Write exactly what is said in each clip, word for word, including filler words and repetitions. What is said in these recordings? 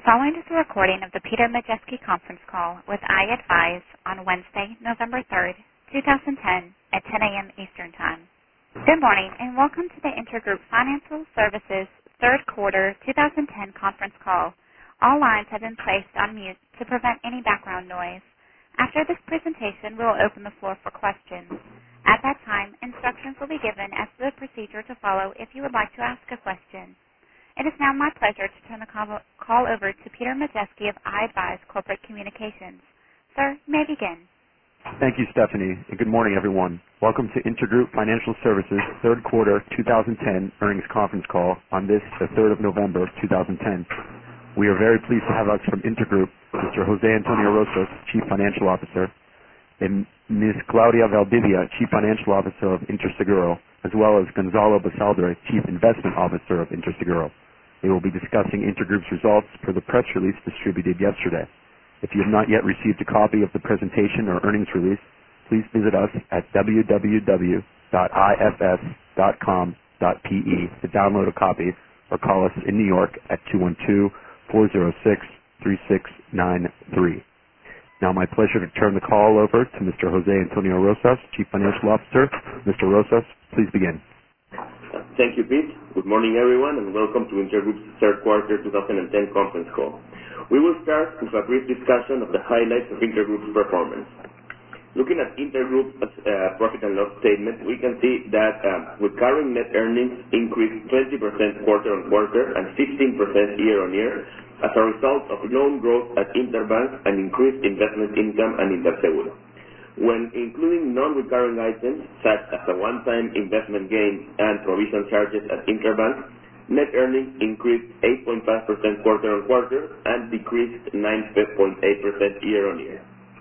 following is a recording of the Peter Majeski conference call with iAdvise on Wednesday, November third, twenty ten at ten a.m. Eastern Time. Good morning and welcome to the Intergroup Financial Services third quarter twenty ten conference call. All lines have been placed on mute to prevent any background noise. After this presentation, we will open the floor for questions. At that time, instructions will be given as to the procedure to follow if you would like to ask a question. It is now my pleasure to turn the call over to Peter Majeski of iAdvise Corporate Communications. Sir, you may begin. Thank you, Stephanie, and good morning, everyone. Welcome to Intergroup Financial Services third quarter twenty ten earnings conference call on this, the third of November, twenty ten. We are very pleased to have us from Intergroup, Mister Jose Antonio Rosas, Chief Financial Officer, and Miz Claudia Valdivia, Chief Financial Officer of Interseguro, as well as Gonzalo Basaldre, Chief Investment Officer of Interseguro. They will be discussing Intergroup's results per the press release distributed yesterday. If you have not yet received a copy of the presentation or earnings release, please visit us at w w w dot i f s dot com dot p e to download a copy or call us in New York at two one two, four zero six, three six nine three. Now my pleasure to turn the call over to Mister Jose Antonio Rosas, Chief Financial Officer. Mister Rosas, please begin. Thank you, Pete. Good morning, everyone, and welcome to Intergroup's third quarter twenty ten conference call. We will start with a brief discussion of the highlights of Intergroup's performance. Looking at Intergroup's uh, profit and loss statement, we can see that um, recurring net earnings increased twenty percent quarter-on-quarter and fifteen percent year-on-year as a result of loan growth at Interbank and increased investment income and Interseguro. When including non-recurring items such as a one-time investment gain and provision charges at Interbank, net earnings increased eight point five percent quarter-on-quarter and decreased nine point eight percent year-on-year.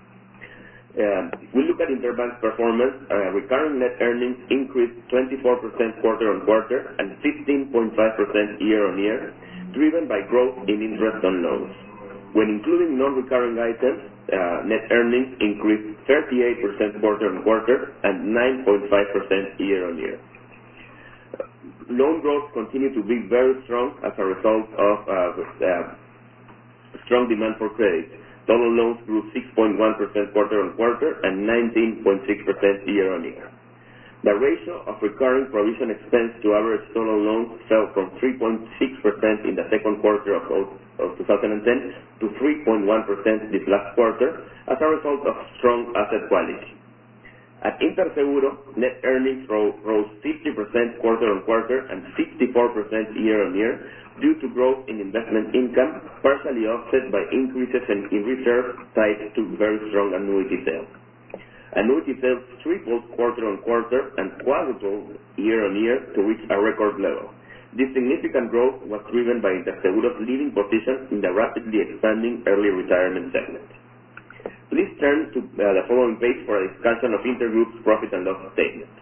Uh, if we look at Interbank's performance, uh, recurring net earnings increased twenty-four percent quarter-on-quarter and fifteen point five percent year-on-year, driven by growth in interest on loans. When including non-recurring items, uh, net earnings increased thirty-eight percent quarter-on-quarter and nine point five percent year-on-year. Uh, loan growth continued to be very strong as a result of uh, uh, strong demand for credit. Total loans grew six point one percent quarter-on-quarter and nineteen point six percent year-on-year. The ratio of recurring provision expense to average total loans fell from three point six percent in the second quarter of, of twenty ten to three point one percent this last quarter as a result of strong asset quality. At Interseguro, net earnings rose, rose fifty percent quarter-on-quarter and fifty-four percent year-on-year due to growth in investment income, partially offset by increases in, in reserves tied to very strong annuity sales. Annuity sales tripled quarter-on-quarter and quadrupled year-on-year to reach a record level. This significant growth was driven by Interseguro's leading position in the rapidly expanding early retirement segment. Please turn to uh, the following page for a discussion of Intergroup's profit and loss statement.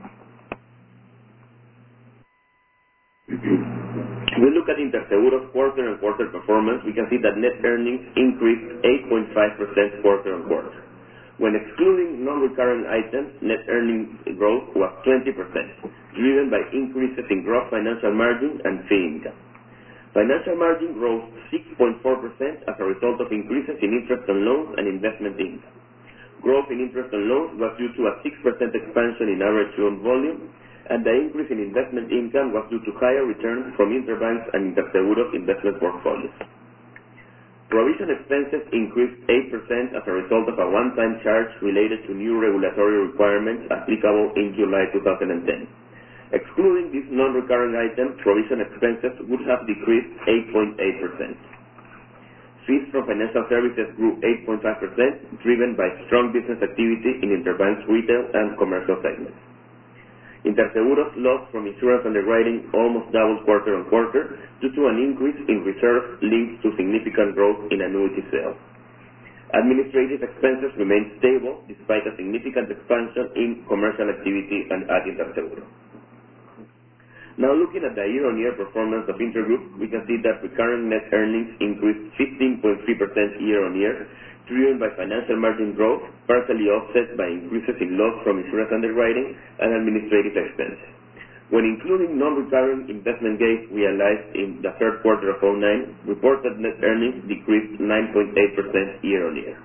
If we look at Interseguro's quarter-on-quarter performance, we can see that net earnings increased eight point five percent quarter-on-quarter. When excluding non-recurring items, net earnings growth was twenty percent, driven by increases in gross financial margin and fee income. Financial margin rose six point four percent as a result of increases in interest on loans and investment income. Growth in interest on loans was due to a six percent expansion in average loan volume, and the increase in investment income was due to higher returns from Interbank's and Interseguro's investment portfolios. Provision expenses increased eight percent as a result of a one-time charge related to new regulatory requirements applicable in July twenty ten. Excluding these non-recurring items, provision expenses would have decreased eight point eight percent. Fees from financial services grew eight point five percent, driven by strong business activity in Interbank's retail and commercial segments. Interseguro's loss from insurance underwriting almost doubled quarter-on-quarter due to an increase in reserves linked to significant growth in annuity sales. Administrative expenses remained stable despite a significant expansion in commercial activity and at Interseguro. Now looking at the year-on-year performance of Intergroup, we can see that recurring net earnings increased fifteen point three percent year-on-year, driven by financial margin growth, partially offset by increases in loss from insurance underwriting and administrative expenses. When including non-recurring investment gains realized in the third quarter of oh nine, reported net earnings decreased nine point eight percent year-on-year.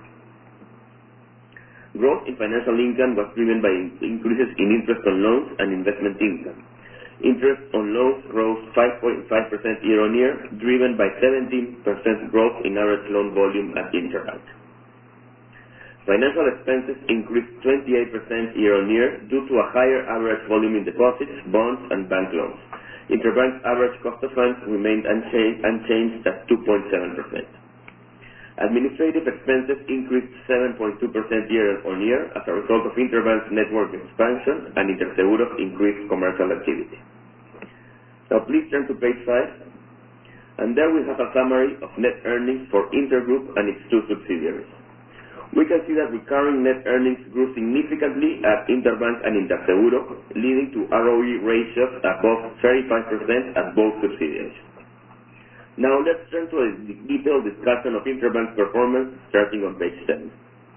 Growth in financial income was driven by increases in interest on loans and investment income. Interest on loans rose five point five percent year-on-year, driven by seventeen percent growth in average loan volume at Interbank. Financial expenses increased twenty-eight percent year-on-year due to a higher average volume in deposits, bonds, and bank loans. Interbank's average cost of funds remained unchanged, unchanged at two point seven percent. Administrative expenses increased seven point two percent year-on-year as a result of Interbank's network expansion and Interseguro's increased commercial activity. Now please turn to page five, and there we have a summary of net earnings for Intergroup and its two subsidiaries. We can see that recurring net earnings grew significantly at Interbank and Interseguro, leading to R O E ratios above thirty-five percent at both subsidiaries. Now let's turn to a detailed discussion of Interbank's performance starting on page seven.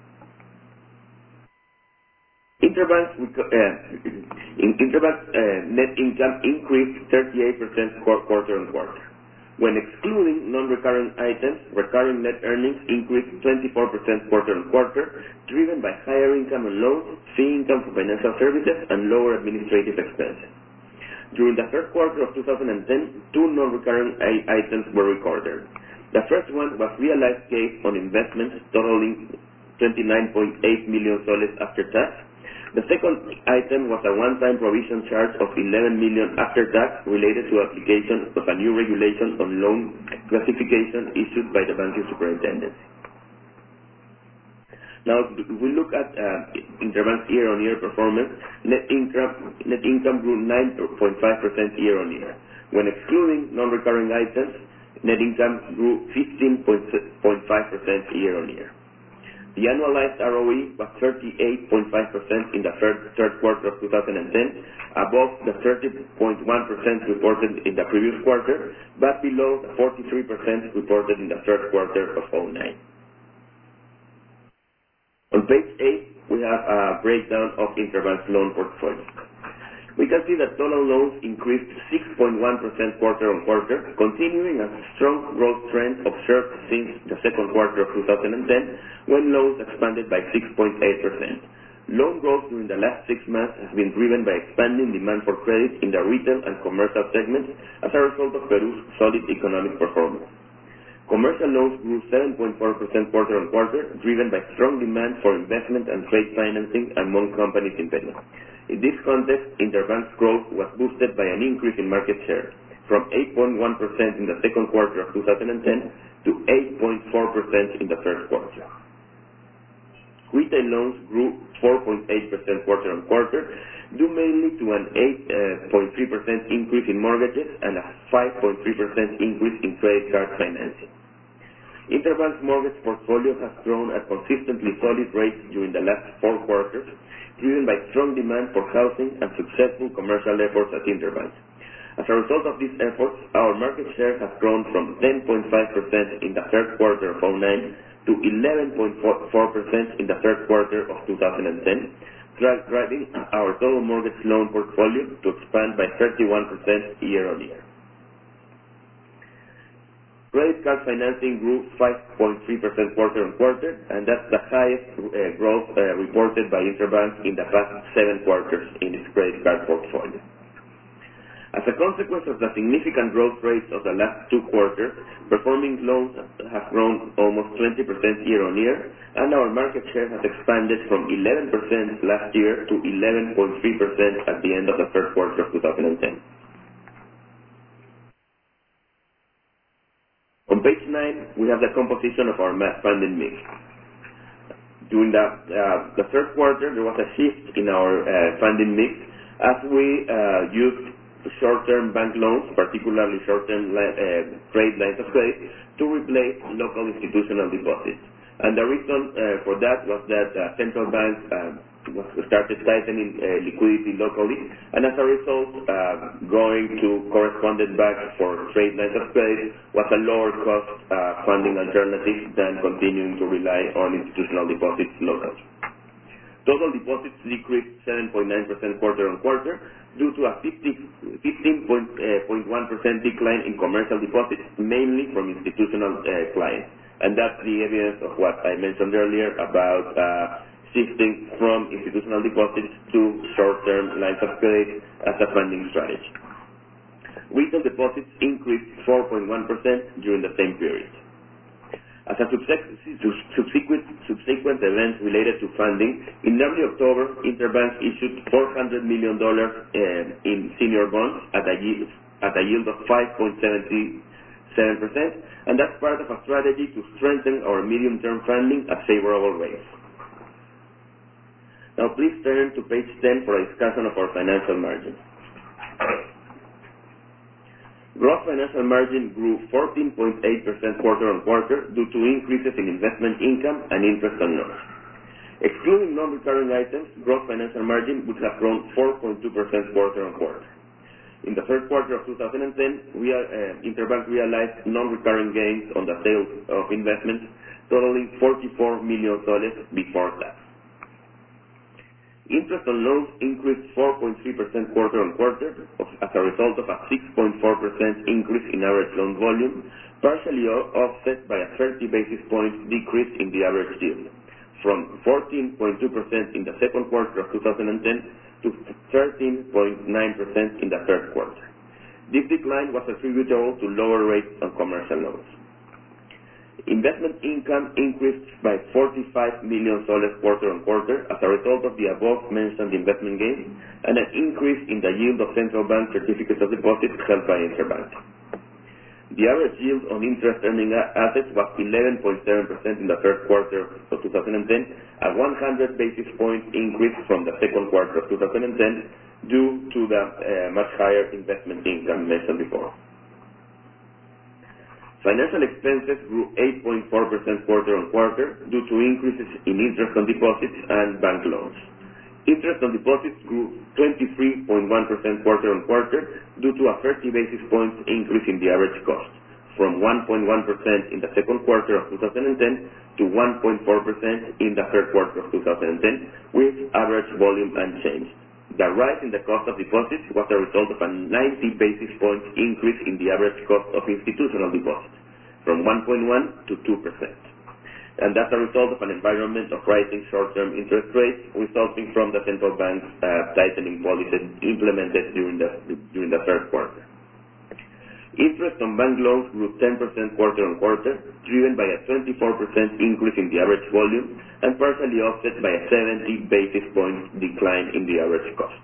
Interbank's, uh, Interbank's uh, net income increased thirty-eight percent quarter on quarter. When excluding non-recurring items, recurring net earnings increased twenty-four percent quarter on quarter, driven by higher income on loans, fee income from financial services, and lower administrative expenses. During the first quarter of two thousand ten, two non-recurring items were recorded. The first one was realized gains on investments totaling twenty-nine point eight million soles after tax. The second item was a one-time provision charge of eleven million after tax related to application of a new regulation on loan classification issued by the banking superintendency. Now, if we look at uh, Interbank's year-on-year performance, net income, net income grew nine point five percent year-on-year. When excluding non-recurring items, net income grew fifteen point five percent year-on-year. The annualized R O E was thirty-eight point five percent in the third, third quarter of two thousand ten, above the thirty point one percent reported in the previous quarter, but below the forty-three percent reported in the third quarter of oh nine. On page eight, we have a breakdown of Interbank's loan portfolio. We can see that total loans increased six point one percent quarter on quarter, continuing a strong growth trend observed since the second quarter of two thousand ten, when loans expanded by six point eight percent. Loan growth during the last six months has been driven by expanding demand for credit in the retail and commercial segments as a result of Peru's solid economic performance. Commercial loans grew seven point four percent quarter on quarter, driven by strong demand for investment and trade financing among companies in Peru. In this context, Interbank's growth was boosted by an increase in market share from eight point one percent in the second quarter of two thousand ten to eight point four percent in the first quarter. Retail loans grew four point eight percent quarter on quarter, due mainly to an eight point three percent increase in mortgages and a five point three percent increase in credit card financing. Interbank's mortgage portfolio has grown at consistently solid rates during the last four quarters, driven by strong demand for housing and successful commercial efforts at Interbank. As a result of these efforts, our market share has grown from ten point five percent in the third quarter of oh nine to eleven point four percent in the third quarter of two thousand ten, driving our total mortgage loan portfolio to expand by thirty-one percent year-on-year. Credit card financing grew five point three percent quarter on quarter, and that's the highest uh, growth uh, reported by Interbank in the past seven quarters in its credit card portfolio. As a consequence of the significant growth rates of the last two quarters, performing loans have grown almost twenty percent year-on-year, and our market share has expanded from eleven percent last year to eleven point three percent at the end of the first quarter of two thousand ten. On page nine, we have the composition of our funding mix. During the, uh, the third quarter, there was a shift in our uh, funding mix as we uh, used short-term bank loans, particularly short-term uh, trade lines of credit, to replace local institutional deposits. And the reason uh, for that was that the uh, central bank uh, was started tightening uh, liquidity locally, and as a result, uh, going to correspondent banks for trade lines of credit was a lower cost uh, funding alternative than continuing to rely on institutional deposits locally. Total deposits decreased seven point nine percent quarter-on-quarter due to a fifteen point one percent decline in commercial deposits, mainly from institutional uh, clients. And that's the evidence of what I mentioned earlier about uh, shifting from institutional deposits to short-term lines of credit as a funding strategy. Retail deposits increased four point one percent during the same period. As a subsequent, subsequent event related to funding, in early October, Interbank issued four hundred million dollars uh, in senior bonds at a yield, at a yield of five point seven seven percent, and that's part of a strategy to strengthen our medium-term funding at favorable rates. Now please turn to page ten for a discussion of our financial margin. Gross financial margin grew fourteen point eight percent quarter-on-quarter due to increases in investment income and interest on loans. Excluding non-recurring items, gross financial margin would have grown four point two percent quarter-on-quarter. In the third quarter of two thousand ten, we, uh, Interbank realized non-recurring gains on the sale of investments totaling forty-four million soles before tax. Interest on loans increased four point three percent quarter-on-quarter as a result of a six point four percent increase in average loan volume, partially offset by a thirty basis point decrease in the average yield, from fourteen point two percent in the second quarter of two thousand ten to thirteen point nine percent in the third quarter. This decline was attributable to lower rates on commercial loans. Investment income increased by forty-five million soles quarter-on-quarter as a result of the above-mentioned investment gains and an increase in the yield of central bank certificates of deposit held by Interbank. The average yield on interest-earning assets was eleven point seven percent in the third quarter of two thousand ten, a one hundred basis point increase from the second quarter of two thousand ten due to the uh, much higher investment income mentioned before. Financial expenses grew eight point four percent quarter-on-quarter due to increases in interest on deposits and bank loans. Interest on deposits grew twenty-three point one percent quarter-on-quarter due to a thirty basis points increase in the average cost, from one point one percent in the second quarter of two thousand ten to one point four percent in the third quarter of two thousand ten, with average volume unchanged. The rise in the cost of deposits was a result of a ninety basis points increase in the average cost of institutional deposits, from one point one to two percent. And that's a result of an environment of rising short-term interest rates resulting from the central bank's uh, tightening policies implemented during the, during the third quarter. Interest on bank loans grew ten percent quarter-on-quarter, driven by a twenty-four percent increase in the average volume and partially offset by a seventy basis point decline in the average cost.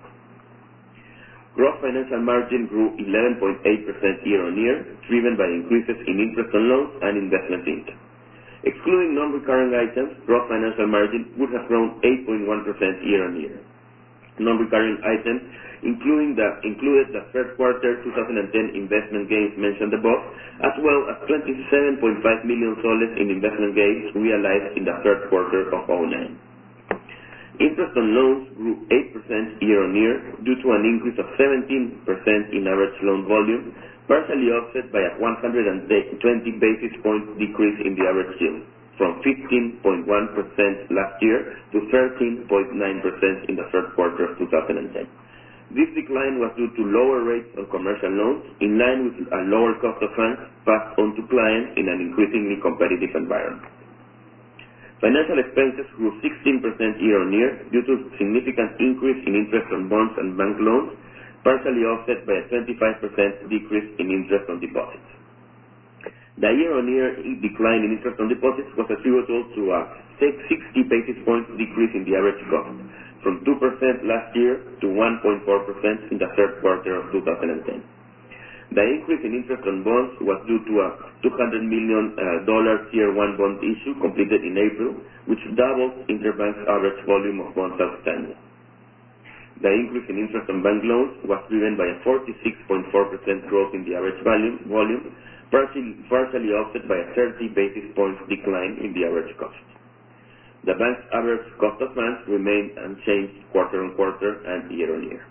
Gross financial margin grew eleven point eight percent year-on-year, driven by increases in interest on loans and investment income. Excluding non-recurring items, gross financial margin would have grown eight point one percent year-on-year. Non-recurring items including the, included the third quarter two thousand ten investment gains mentioned above, as well as twenty-seven point five million soles in investment gains realized in the third quarter of two thousand nine. Interest on loans grew eight percent year-on-year due to an increase of seventeen percent in average loan volume, partially offset by a one hundred twenty basis point decrease in the average yield, from fifteen point one percent last year to thirteen point nine percent in the third quarter of two thousand ten. This decline was due to lower rates on commercial loans, in line with a lower cost of funds passed on to clients in an increasingly competitive environment. Financial expenses grew sixteen percent year-on-year due to significant increase in interest on bonds and bank loans, partially offset by a twenty-five percent decrease in interest on deposits. The year-on-year decline in interest on deposits was attributable to a sixty basis points decrease in the average cost, from two percent last year to one point four percent in the third quarter of two thousand ten. The increase in interest on bonds was due to a two hundred million dollars uh, Tier one bond issue completed in April, which doubled Interbank's average volume of bonds outstanding. The increase in interest on bank loans was driven by a forty-six point four percent growth in the average volume, volume partially, partially offset by a thirty basis points decline in the average cost. The bank's average cost of funds remained unchanged quarter-on-quarter and year-on-year.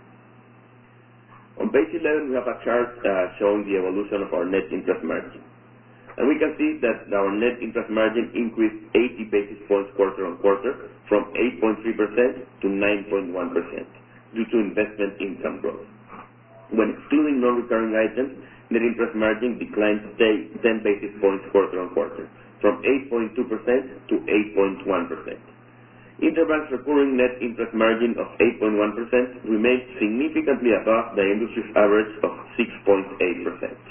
On page eleven, we have a chart uh, showing the evolution of our net interest margin. And we can see that our net interest margin increased eighty basis points quarter-on-quarter from eight point three percent to nine point one percent due to investment income growth. When excluding non-recurring items, net interest margin declined ten basis points quarter-on-quarter from eight point two percent to eight point one percent. Interbank's recurring net interest margin of eight point one percent remains significantly above the industry's average of six point eight percent.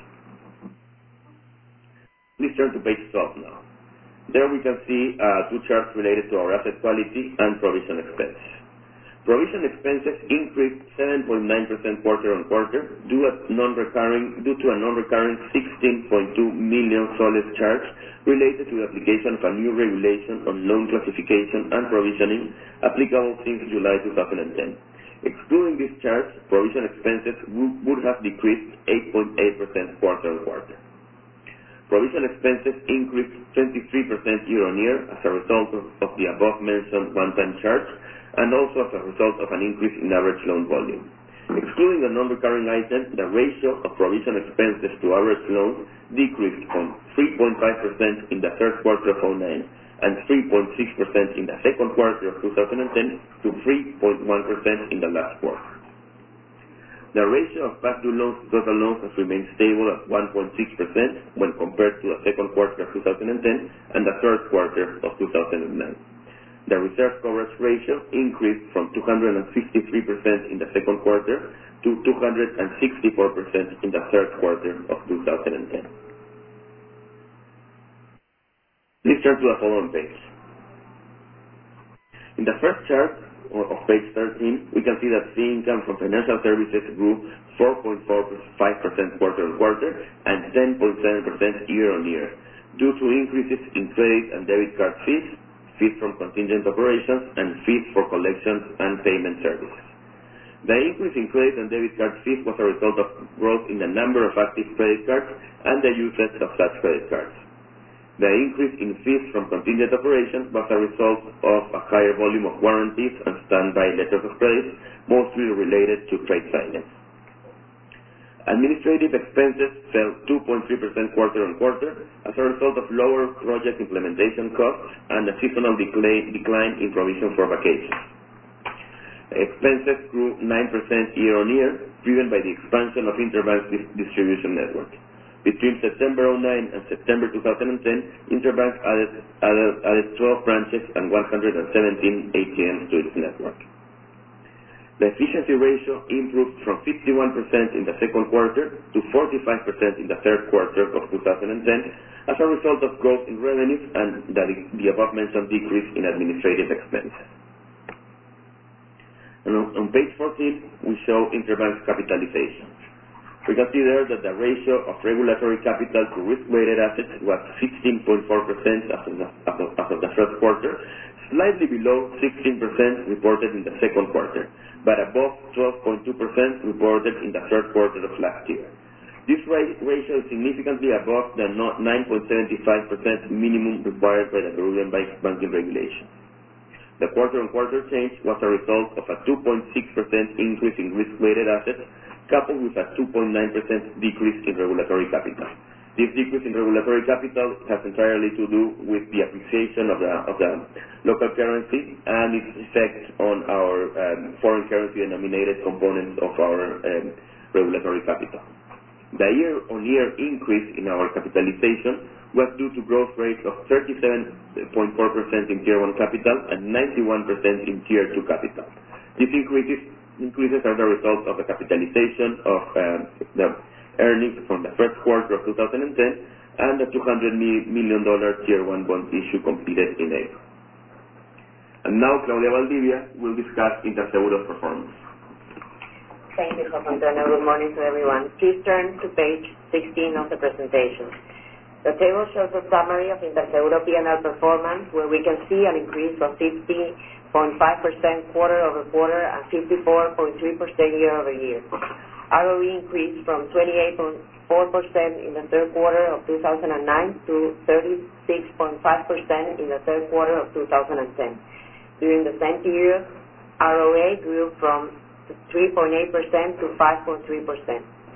Please turn to page twelve now. There we can see uh, two charts related to our asset quality and provision expense. Provision expenses increased seven point nine percent quarter-on-quarter due, non-recurring, due to a non-recurring sixteen point two million soles charge related to the application of a new regulation on loan classification and provisioning applicable since July two thousand ten. Excluding this charge, provision expenses would have decreased eight point eight percent quarter-on-quarter. Provision expenses increased twenty-three percent year-on-year as a result of, of the above-mentioned one-time charge and also as a result of an increase in average loan volume. Excluding the non-recurring item, the ratio of provision expenses to average loans decreased from three point five percent in the third quarter of two thousand nine and three point six percent in the second quarter of two thousand ten to three point one percent in the last quarter. The ratio of past due loans to total loans has remained stable at one point six percent when compared to the second quarter of two thousand ten and the third quarter of two thousand nine. The reserve coverage ratio increased from two hundred fifty-three percent in the second quarter to two hundred sixty-four percent in the third quarter of two thousand ten. Please turn to the following page. In the first chart of page thirteen, we can see that fee income from financial services grew four point four five percent quarter-on-quarter and ten point seven percent year-on-year due to increases in credit and debit card fees, fees from contingent operations, and fees for collections and payment services. The increase in credit and debit card fees was a result of growth in the number of active credit cards and the usage of such credit cards. The increase in fees from contingent operations was a result of a higher volume of warranties and standby letters of credit, mostly related to trade finance. Administrative expenses fell two point three percent quarter-on-quarter as a result of lower project implementation costs and a seasonal decline, decline in provision for vacations. Expenses grew nine percent year-on-year, driven by the expansion of Interbank's distribution network. Between September two thousand nine and September two thousand ten, Interbank added, added, added twelve branches and one hundred seventeen A T Ms to its network. The efficiency ratio improved from fifty-one percent in the second quarter to forty-five percent in the third quarter of two thousand ten as a result of growth in revenues and the, the above-mentioned decrease in administrative expenses. And on, on page fourteen, we show Interbank's capitalization. We can see there that the ratio of regulatory capital to risk-weighted assets was sixteen point four percent as of the, as of, as of the first quarter, slightly below sixteen percent reported in the second quarter, but above twelve point two percent reported in the third quarter of last year. This ratio is significantly above the nine point seven five percent minimum required by the Peruvian banking regulation. The quarter-on-quarter change was a result of a two point six percent increase in risk-weighted assets, coupled with a two point nine percent decrease in regulatory capital. This decrease in regulatory capital has entirely to do with the appreciation of the, of the local currency and its effect on our um, foreign currency denominated components of our um, regulatory capital. The year-on-year increase in our capitalization was due to growth rates of thirty-seven point four percent in Tier one capital and ninety-one percent in Tier two capital. These increases increases are the result of the capitalization of um, the earnings from the first quarter of two thousand ten and the two hundred million dollars Tier one bond issue completed in April. And now Claudia Valdivia will discuss Interseguro's performance. Thank you, José Antonio. Good morning to everyone. Please turn to page sixteen of the presentation. The table shows a summary of Interseguro P and L performance, where we can see an increase of fifty point five percent quarter-over-quarter and fifty-four point three percent year-over-year. R O E increased from twenty-eight point four percent in the third quarter of two thousand nine to thirty-six point five percent in the third quarter of two thousand ten. During the same period, R O A grew from three point eight percent to five point three percent.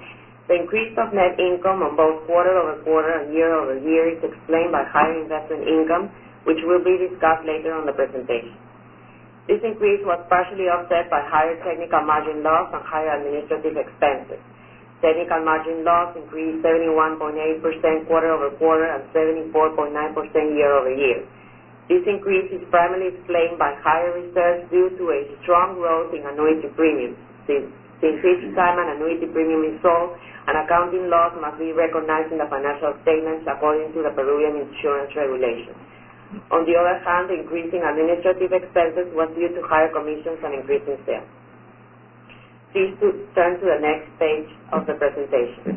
The increase of net income on both quarter-over-quarter and year-over-year is explained by higher investment income, which will be discussed later on the presentation. This increase was partially offset by higher technical margin loss and higher administrative expenses. Technical margin loss increased seventy-one point eight percent quarter-over-quarter and seventy-four point nine percent year-over-year. This increase is primarily explained by higher reserves due to a strong growth in annuity premiums. Since, since each time an annuity premium is sold, an accounting loss must be recognized in the financial statements according to the Peruvian insurance regulations. On the other hand, the increase in administrative expenses was due to higher commissions and increasing sales. Please to turn to the next page of the presentation.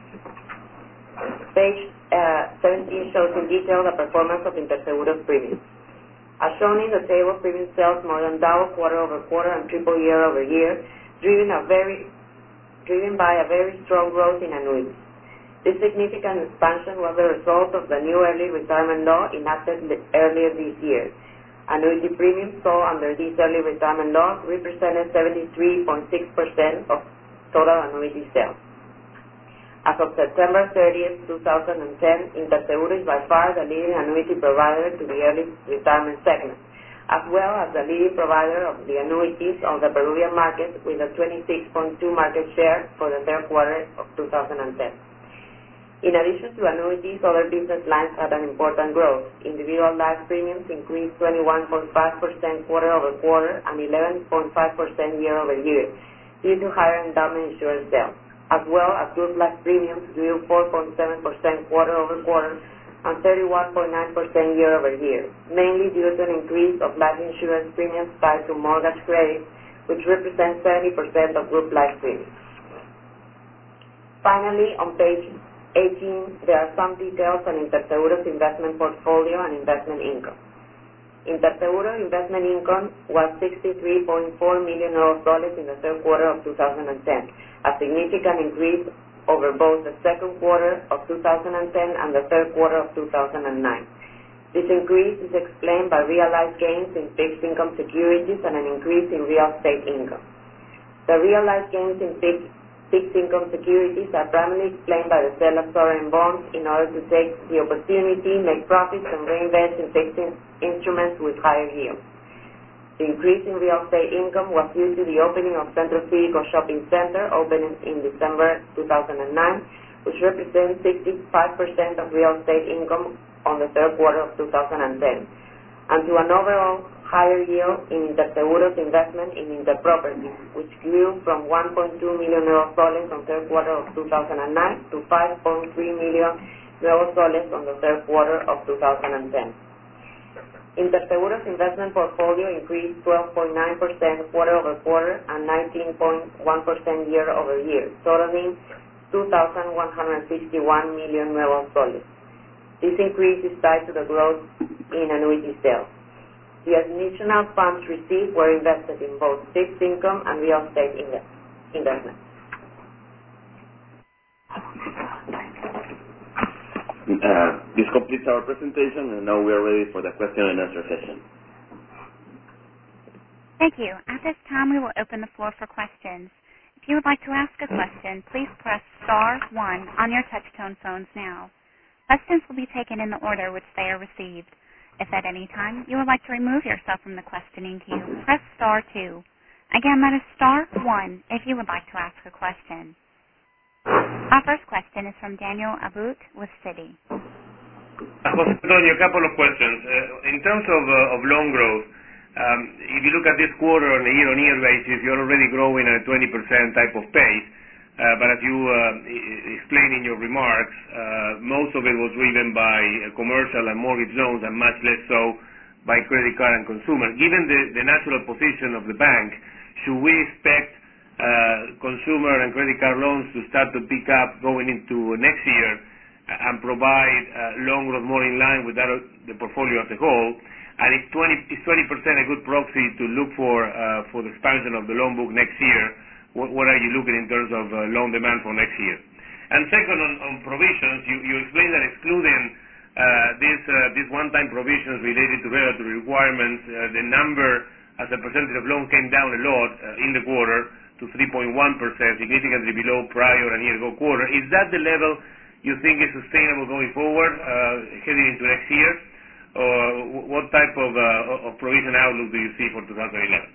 Page uh, seventeen shows in detail the performance of Interseguro's premiums. As shown in the table, premium sales more than double quarter-over-quarter and triple year-over-year, driven, a very, driven by a very strong growth in annuities. This significant expansion was the result of the new early retirement law enacted earlier this year. Annuity premiums sold under this early retirement law represented seventy-three point six percent of total annuity sales. As of September thirtieth, two thousand ten, Interseguro is by far the leading annuity provider to the early retirement segment, as well as the leading provider of the annuities on the Peruvian market with a twenty-six point two market share for the third quarter of two thousand ten. In addition to annuities, other business lines had an important growth. Individual life premiums increased twenty-one point five percent quarter-over-quarter and eleven point five percent year-over-year due to higher endowment insurance sales, as well as group life premiums grew four point seven percent quarter-over-quarter and thirty-one point nine percent year-over-year, mainly due to an increase of life insurance premiums tied to mortgage credit, which represents seventy percent of group life premiums. Finally, on page eighteen, there are some details on Interseguro's investment portfolio and investment income. Interseguro investment income was sixty-three point four million dollars in the third quarter of two thousand ten, a significant increase over both the second quarter of two thousand ten and the third quarter of two thousand nine. This increase is explained by realized gains in fixed income securities and an increase in real estate income. The realized gains in fixed Fixed income securities are primarily explained by the sale of sovereign bonds in order to take the opportunity, make profits, and reinvest in fixed in instruments with higher yields. The increase in real estate income was due to the opening of Centro Cívico Shopping Center, opened in December two thousand nine, which represents sixty-five percent of real estate income on the third quarter of two thousand ten, and to an overall higher yield in Interseguro's investment in Interproperties, which grew from one point two million soles on the third quarter of two thousand nine to five point three million soles on the third quarter of two thousand ten. Interseguro's investment portfolio increased twelve point nine percent quarter-over-quarter and nineteen point one percent year-over-year, totaling two thousand one hundred sixty-one million soles. This increase is tied to the growth in annuity sales. The additional funds received were invested in both fixed income and real estate invest investments. Uh, this completes our presentation, and now we are ready for the question and answer session. Thank you. At this time, we will open the floor for questions. If you would like to ask a question, please press star one on your touch-tone phones now. Questions will be taken in the order which they are received. If at any time you would like to remove yourself from the questioning queue, press star two. Again, that is star one if you would like to ask a question. Our first question is from Daniel Abut with Citi. José Antonio, a couple of questions. Uh, in terms of, uh, of loan growth, um, if you look at this quarter on a year-on-year basis, you're already growing at a twenty percent type of pace. Uh, but as you uh, explained in your remarks, uh, most of it was driven by uh, commercial and mortgage loans and much less so by credit card and consumer. Given the, the natural position of the bank, should we expect uh, consumer and credit card loans to start to pick up going into next year and provide uh, loan growth more in line with that of the portfolio as a whole? And is twenty percent a good proxy to look for uh, for the expansion of the loan book next year? What, what are you looking in terms of uh, loan demand for next year? And second, on, on provisions, you, you explained that excluding uh, these uh, these one-time provisions related to regulatory requirements, uh, the number as a percentage of loan came down a lot uh, in the quarter, to three point one percent, significantly below prior and year-ago quarter. Is that the level you think is sustainable going forward, uh, heading into next year? Or what type of, uh, of provision outlook do you see for two thousand eleven?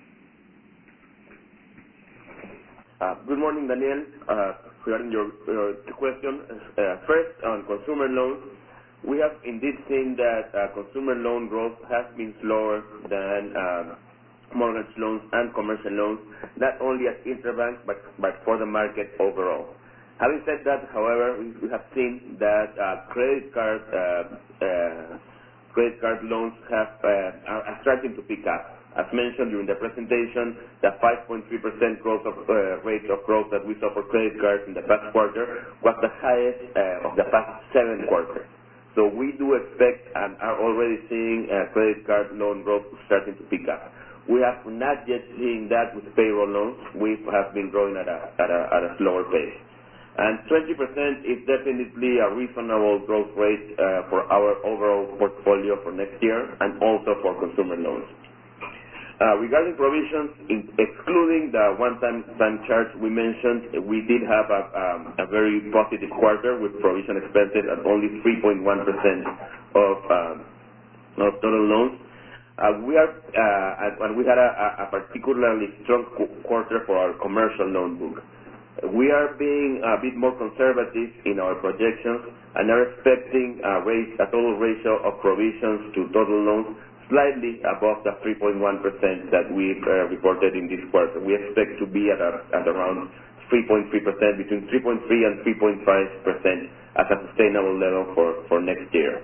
Uh, good morning, Daniel. Uh, regarding your, your question, uh, first on consumer loans, we have indeed seen that uh, consumer loan growth has been slower than um, mortgage loans and commercial loans, not only at Interbank, but, but for the market overall. Having said that, however, we, we have seen that uh, credit card uh, uh, credit card loans have uh, are, are starting to pick up. As mentioned during the presentation, the five point three percent growth of, uh, rate of growth that we saw for credit cards in the past quarter was the highest uh, of the past seven quarters. So we do expect and are already seeing uh, credit card loan growth starting to pick up. We have not yet seen that with payroll loans. We have been growing at a, at a, at a slower pace. And twenty percent is definitely a reasonable growth rate uh, for our overall portfolio for next year and also for consumer loans. Uh, regarding provisions, in, excluding the one-time time charge we mentioned, we did have a, um, a very positive quarter with provision expenses at only three point one percent of, um, of total loans. Uh, we are, uh, and we had a, a particularly strong qu- quarter for our commercial loan book. We are being a bit more conservative in our projections and are expecting a, rate, a total ratio of provisions to total loans slightly above the three point one percent that we uh, reported in this quarter. We expect to be at, a, at around three point three percent, between three point three and three point five percent as a sustainable level for, for next year.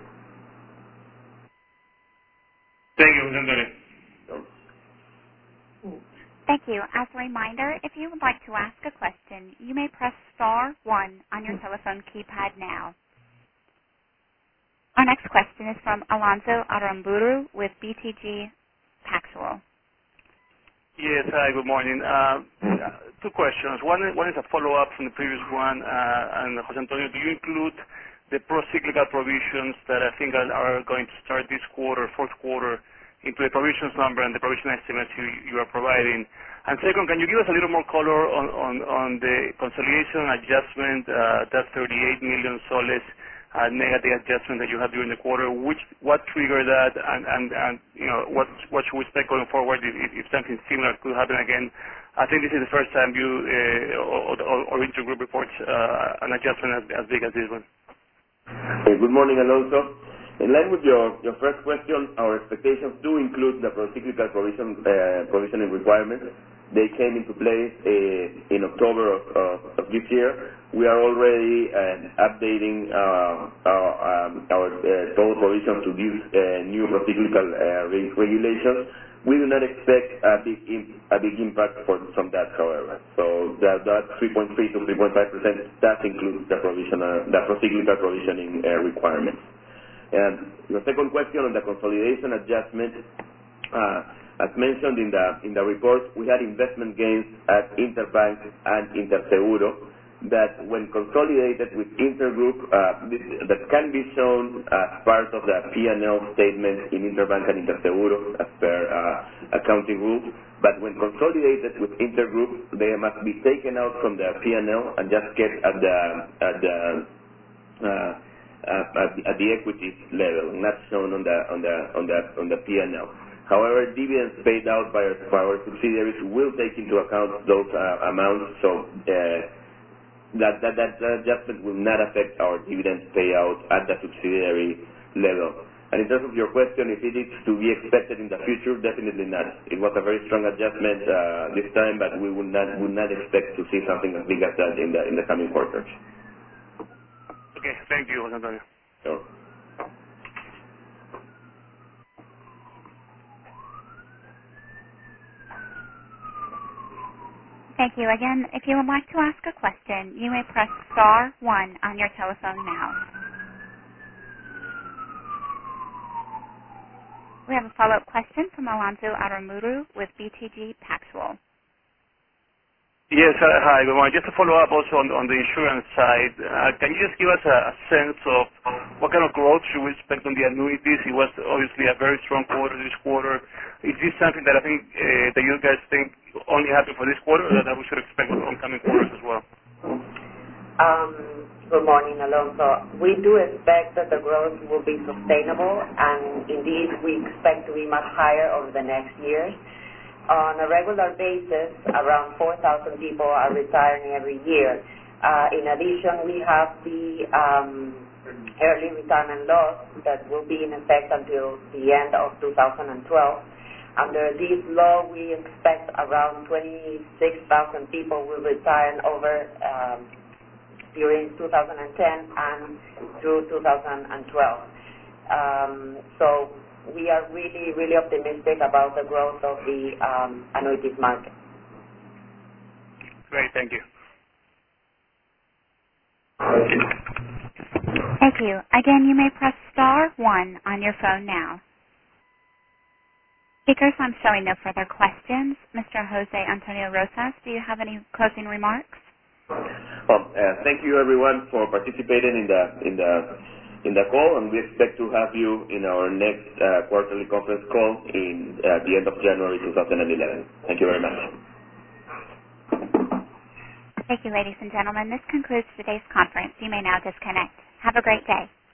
Thank you, Jose Antonio. Thank you. As a reminder, if you would like to ask a question, you may press star one on your telephone keypad now. Our next question is from Alonso Aramburu with B T G Pactual. Yes, hi, good morning. Uh, two questions. One, one is a follow-up from the previous one. Uh, and Jose Antonio, do you include the pro-cyclical provisions that I think are, are going to start this quarter, fourth quarter, into the provisions number and the provision estimates you, you are providing? And second, can you give us a little more color on, on, on the consolidation adjustment, uh, that thirty-eight million soles Uh, negative adjustment that you had during the quarter? Which, what triggered that, and, and, and you know, what, what should we expect going forward if, if something similar could happen again? I think this is the first time you uh, or, or, or Intergroup reports uh, an adjustment as, as big as this one. Hey, good morning, Alonso. In line with your, your first question, our expectations do include the procyclical provision uh, provisioning requirements. They came into place uh, in October of, of, of this year. We are already uh, updating uh, our, um, our uh, total provision to these uh, new procyclical uh, re- regulations. We do not expect a big imp- a big impact for, from that, however. So that, that three point three to three point five percent that includes the provision, uh, the procyclical provisioning uh, requirements. And the second question on the consolidation adjustment. Uh, As mentioned in the in the report, we had investment gains at Interbank and Interseguro that, when consolidated with Intergroup, uh, this, that can be shown as part of the P and L statement in Interbank and Interseguro as per uh, accounting rules. But when consolidated with Intergroup, they must be taken out from the P and L and just kept at the at the uh, uh, at, at the equity level, not shown on the on the on the on the P and L. However, dividends paid out by our, by our subsidiaries will take into account those uh, amounts, so uh, that, that, that adjustment will not affect our dividend payout at the subsidiary level. And in terms of your question, if it is to be expected in the future, definitely not. It was a very strong adjustment uh, this time, but we would not would not expect to see something as big as that in the in the coming quarters. Okay, thank you, Jose Antonio. Sure. Thank you. Again, if you would like to ask a question, you may press star one on your telephone now. We have a follow-up question from Alonso Aramuru with B T G Pactual. Yes. uh, Hi, good morning. Just to follow up also on on the insurance side, uh, can you just give us a a sense of what kind of growth should we expect on the annuities? It was obviously a very strong quarter this quarter. Is this something that I think uh, that you guys think only happened for this quarter, or that we should expect on coming quarters as well? Um, Good morning, Alonso. We do expect that the growth will be sustainable, and indeed, we expect to be much higher over the next years. On a regular basis, around four thousand people are retiring every year. Uh, in addition, we have the um, early retirement laws that will be in effect until the end of two thousand twelve. Under this law, we expect around twenty-six thousand people will retire over um, during two thousand ten and through two thousand twelve. Um, so we are really, really optimistic about the growth of the um, annuities market. Great. Thank you. Thank you. Again, you may press star one on your phone now. Speakers, I'm showing no further questions. Mister Jose Antonio Rosas, do you have any closing remarks? Well, uh, thank you everyone for participating in the in the in the call, and we expect to have you in our next uh, quarterly conference call in uh, the end of January two thousand eleven. Thank you very much. Thank you, ladies and gentlemen. This concludes today's conference. You may now disconnect. Have a great day.